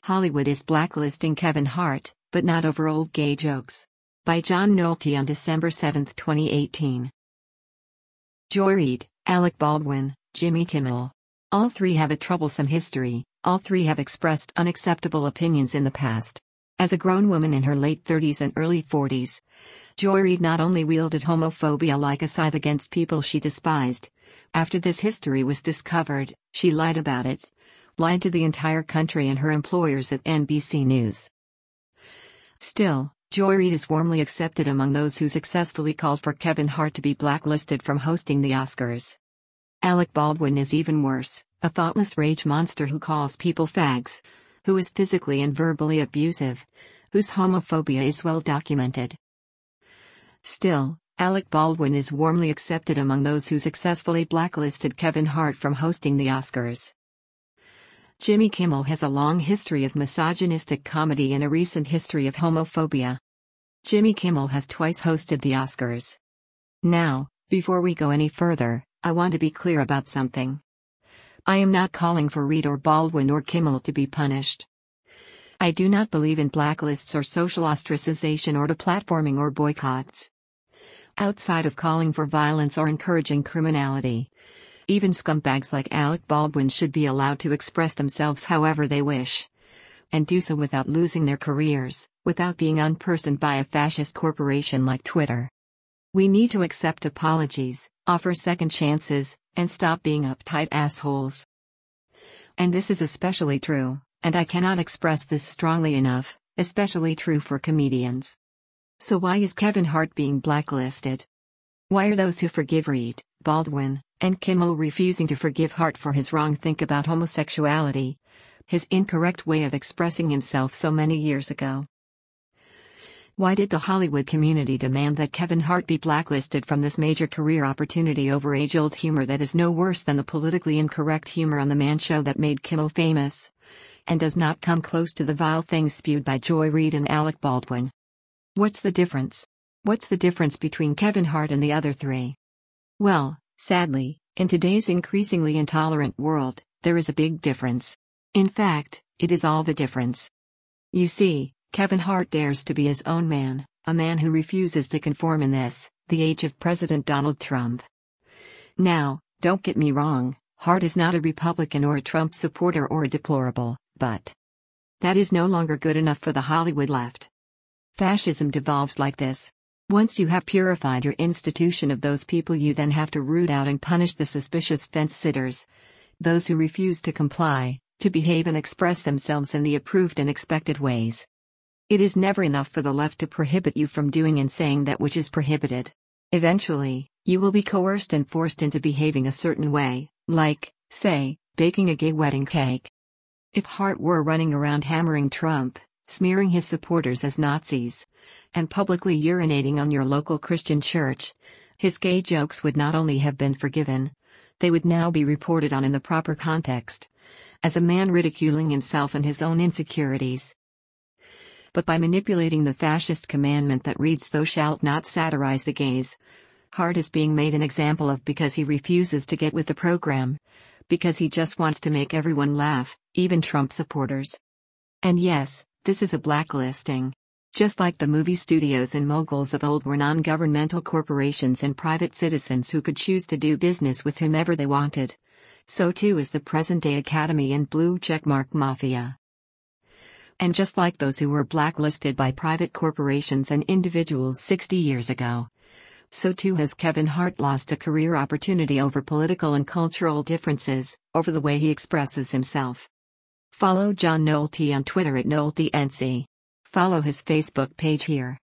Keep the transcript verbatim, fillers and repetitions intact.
Hollywood is blacklisting Kevin Hart, but not over old gay jokes. By John Nolte on December seventh, twenty eighteen. Joy Reid, Alec Baldwin, Jimmy Kimmel. All three have a troublesome history, all three have expressed unacceptable opinions in the past. As a grown woman in her late thirties and early forties, Joy Reid not only wielded homophobia like a scythe against people she despised. After this history was discovered, she lied about it. Lied to the entire country and her employers at N B C News. Still, Joy Reid is warmly accepted among those who successfully called for Kevin Hart to be blacklisted from hosting the Oscars. Alec Baldwin is even worse, a thoughtless rage monster who calls people fags, who is physically and verbally abusive, whose homophobia is well documented. Still, Alec Baldwin is warmly accepted among those who successfully blacklisted Kevin Hart from hosting the Oscars. Jimmy Kimmel has a long history of misogynistic comedy and a recent history of homophobia. Jimmy Kimmel has twice hosted the Oscars. Now, before we go any further, I want to be clear about something. I am not calling for Reid or Baldwin or Kimmel to be punished. I do not believe in blacklists or social ostracization or deplatforming or boycotts. Outside of calling for violence or encouraging criminality, even scumbags like Alec Baldwin should be allowed to express themselves however they wish. And do so without losing their careers, without being unpersoned by a fascist corporation like Twitter. We need to accept apologies, offer second chances, and stop being uptight assholes. And this is especially true, and I cannot express this strongly enough, especially true for comedians. So why is Kevin Hart being blacklisted? Why are those who forgive Reid, Baldwin, and Kimmel refusing to forgive Hart for his wrong think about homosexuality, his incorrect way of expressing himself so many years ago? Why did the Hollywood community demand that Kevin Hart be blacklisted from this major career opportunity over age-old humor that is no worse than the politically incorrect humor on The Man Show that made Kimmel famous, and does not come close to the vile things spewed by Joy Reid and Alec Baldwin? What's the difference? What's the difference between Kevin Hart and the other three? Well, sadly, in today's increasingly intolerant world, there is a big difference. In fact, it is all the difference. You see, Kevin Hart dares to be his own man, a man who refuses to conform in this, the age of President Donald Trump. Now, don't get me wrong, Hart is not a Republican or a Trump supporter or a deplorable, but that is no longer good enough for the Hollywood left. Fascism devolves like this. Once you have purified your institution of those people, you then have to root out and punish the suspicious fence-sitters, those who refuse to comply, to behave and express themselves in the approved and expected ways. It is never enough for the left to prohibit you from doing and saying that which is prohibited. Eventually, you will be coerced and forced into behaving a certain way, like, say, baking a gay wedding cake. If Hart were running around hammering Trump, smearing his supporters as Nazis, and publicly urinating on your local Christian church, his gay jokes would not only have been forgiven, they would now be reported on in the proper context, as a man ridiculing himself and his own insecurities. But by manipulating the fascist commandment that reads "Thou shalt not satirize the gays," Hart is being made an example of because he refuses to get with the program, because he just wants to make everyone laugh, even Trump supporters. And yes, this is a blacklisting. Just like the movie studios and moguls of old were non-governmental corporations and private citizens who could choose to do business with whomever they wanted, so too is the present-day Academy and blue checkmark mafia. And just like those who were blacklisted by private corporations and individuals sixty years ago, so too has Kevin Hart lost a career opportunity over political and cultural differences, over the way he expresses himself. Follow John Nolte on Twitter at NolteNC. Follow his Facebook page here.